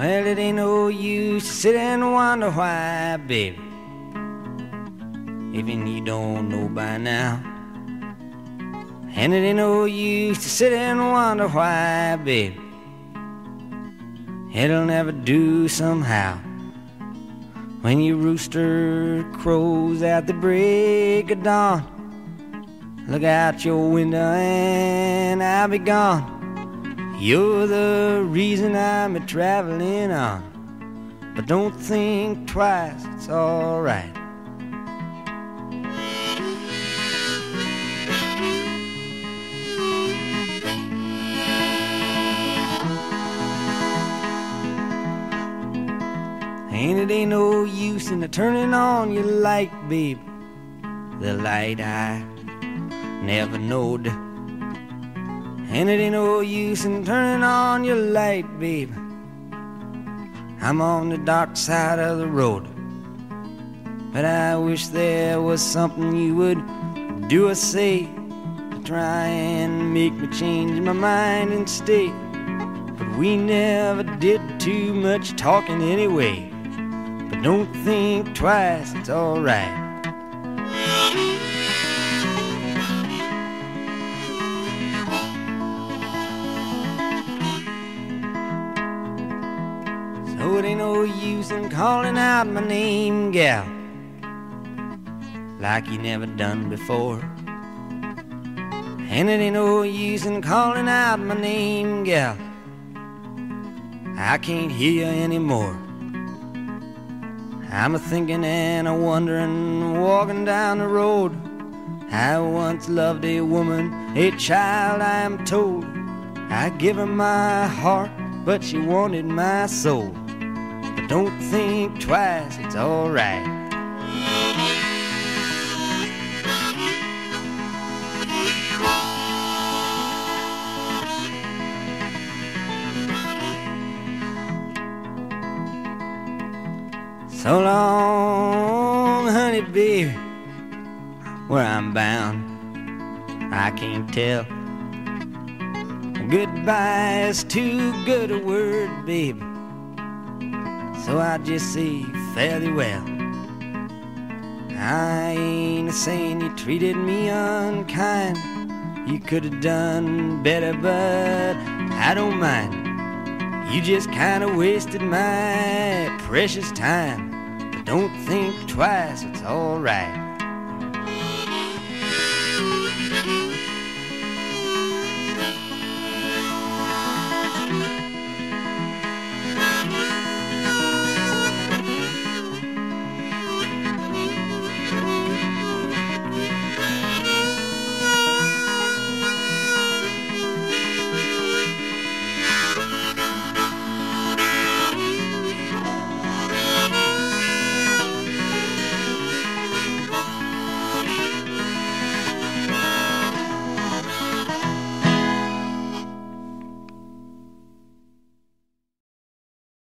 Well, it ain't no use to sit and wonder why, baby, even you don't know by now. And it ain't no use to sit and wonder why, baby, it'll never do somehow. When your rooster crows at the break of dawn, look out your window and I'll be gone. You're the reason I'm a-traveling on, but don't think twice, it's alright. And it ain't no use in turning on your light, babe, the light I never knowed. And it ain't no use in turning on your light, babe, I'm on the dark side of the road. But I wish there was something you would do or say to try and make me change my mind and stay. But we never did too much talking anyway. But don't think twice, it's alright. So it ain't no use in calling out my name, gal, like you never done before. And it ain't no use in calling out my name, gal, I can't hear you anymore. I'm a-thinking and a-wondering, walking down the road. I once loved a woman, a child I am told. I give her my heart, but she wanted my soul. But don't think twice, it's alright. So long, honey, baby, where I'm bound, I can't tell. Goodbye is too good a word, baby, so I just say fare thee well. I ain't saying you treated me unkind, you could have done better, but I don't mind. You just kind of wasted my precious time. But don't think twice, it's alright.